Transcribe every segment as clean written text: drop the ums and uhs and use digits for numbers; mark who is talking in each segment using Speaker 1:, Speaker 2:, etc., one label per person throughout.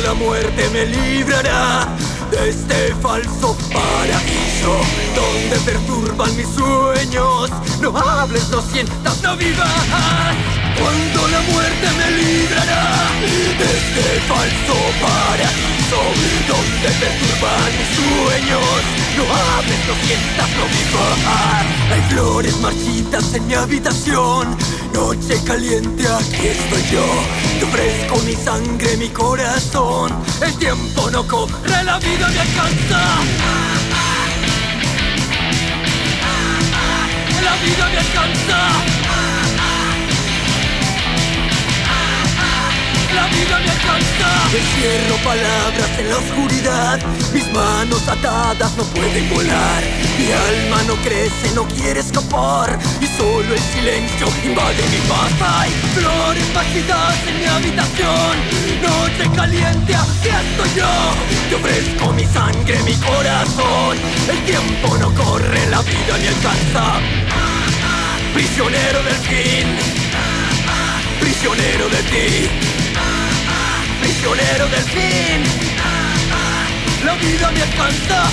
Speaker 1: la muerte me librará de este falso paraíso donde perturban mis sueños. No hables, no sientas, no vivas. Cuando la muerte me librará de este falso paraíso donde perturban mis sueños. No hables, no sientas, no vivas. Hay flores marchitas en mi habitación. Noche caliente, aquí estoy yo. Te ofrezco mi sangre, mi corazón. El tiempo no corre, la vida me alcanza. La vida me alcanza. La vida me alcanza. Encierro palabras en la oscuridad. Mis manos atadas no pueden volar. Mi alma no crece, no quiere escapar. Y solo el silencio invade mi paz. Hay flores marchitas en mi habitación. Noche caliente, aquí estoy yo. Te ofrezco mi sangre, mi corazón. El tiempo no corre, la vida me alcanza. Prisionero del fin. Prisionero de ti. Prisionero del fin. La vida me alcanza.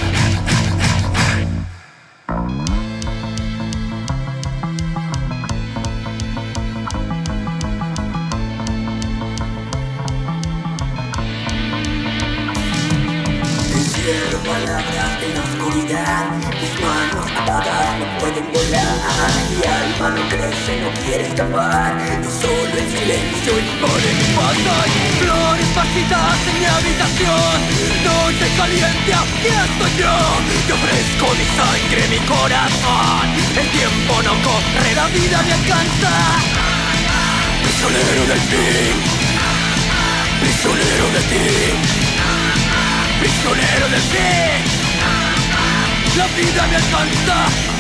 Speaker 1: Encierro palabras en la oscuridad. Mis manos atadas no pueden volar. Mi alma no crece, no quiere escapar. Y solo el silencio impone mi paz. Hay flores marchitas en mi habitación. Noche caliente, aquí estoy yo. Te ofrezco mi sangre, mi corazón. El tiempo no corre, la vida me alcanza. Prisionero del fin. Prisionero de ti. Prisionero del fin. La vida me alcanza.